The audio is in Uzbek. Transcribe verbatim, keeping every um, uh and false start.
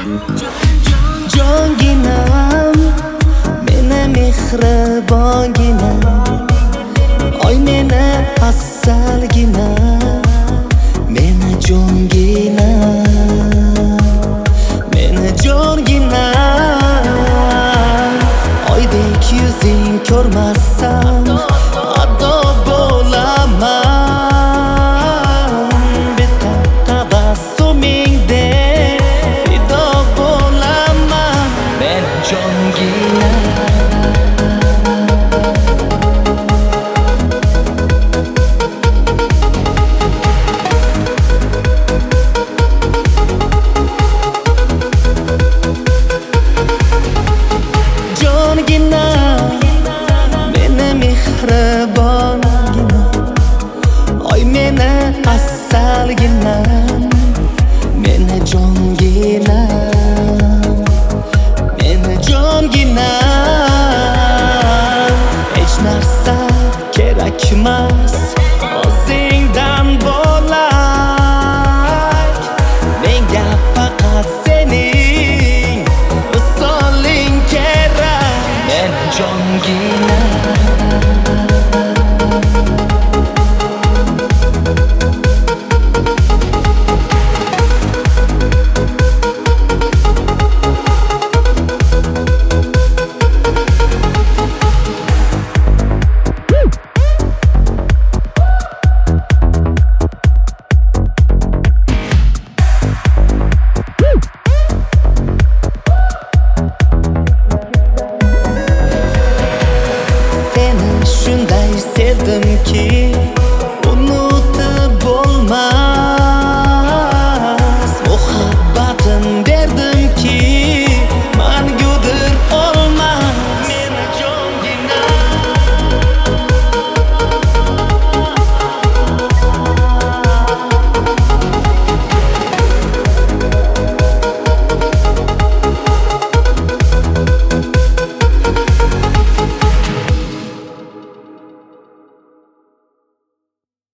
Jonginam, meni mehribonginam, oy meni afzalginam, meni jonginam, meni jonginam. Oydek yuzing ko'rmasam ado bo'laman, bitta tabassumingda fido bo'laman, meni jonginam. Meni mehribonginam, oy meni afzalginam, meni jonginam, meni jonginam. Hech narsa kerakmas o'zingdan bo'lak, menga faqat sening visoling kerak, meni jonginam. Shunday sevdimki